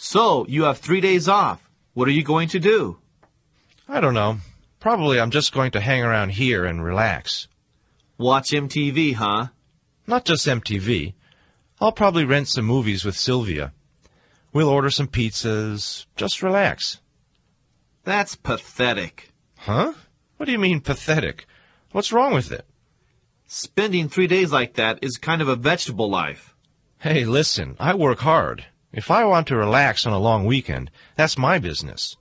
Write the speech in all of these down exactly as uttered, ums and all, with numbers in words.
So, you have three days off. What are you going to do? I don't know. Probably I'm just going to hang around here and relax. Watch M T V, huh? Not just M T V. I'll probably rent some movies with Sylvia. We'll order some pizzas. Just relax. That's pathetic. Huh? What do you mean, pathetic? What's wrong with it? Spending three days like that is kind of a vegetable life. Hey, listen, I work hard. If I want to relax on a long weekend, that's my business.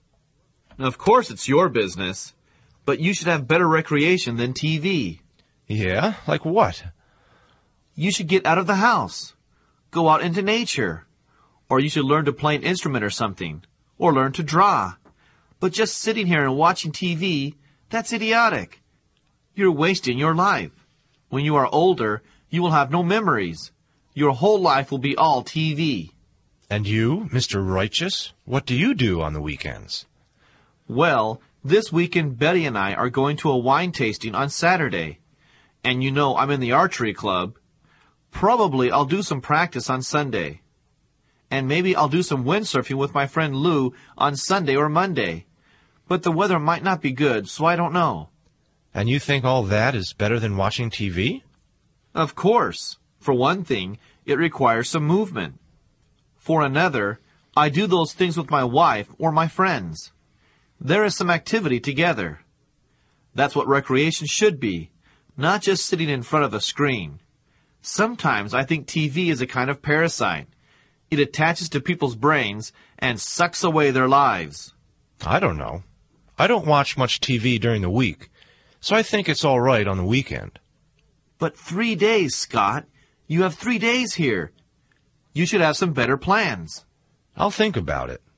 Of course it's your business, but you should have better recreation than T V. Yeah? Like what? You should get out of the house. Go out into nature. Or you should learn to play an instrument or something. Or learn to draw. But just sitting here and watching T V, that's idiotic. You're wasting your life. When you are older, you will have no memories. Your whole life will be all T V. And you, Mister Righteous, what do you do on the weekends? Well, this weekend Betty and I are going to a wine tasting on Saturday. And you know I'm in the archery club. Probably I'll do some practice on Sunday. And maybe I'll do some windsurfing with my friend Lou on Sunday or Monday. But the weather might not be good, so I don't know. And you think all that is better than watching T V? Of course. For one thing, it requires some movement. For another, I do those things with my wife or my friends. There is some activity together. That's what recreation should be, not just sitting in front of a screen. Sometimes I think T V is a kind of parasite. It attaches to people's brains and sucks away their lives. I don't know. I don't watch much T V during the week, so I think it's all right on the weekend. But three days, Scott. You have three days here. You should have some better plans. I'll think about it.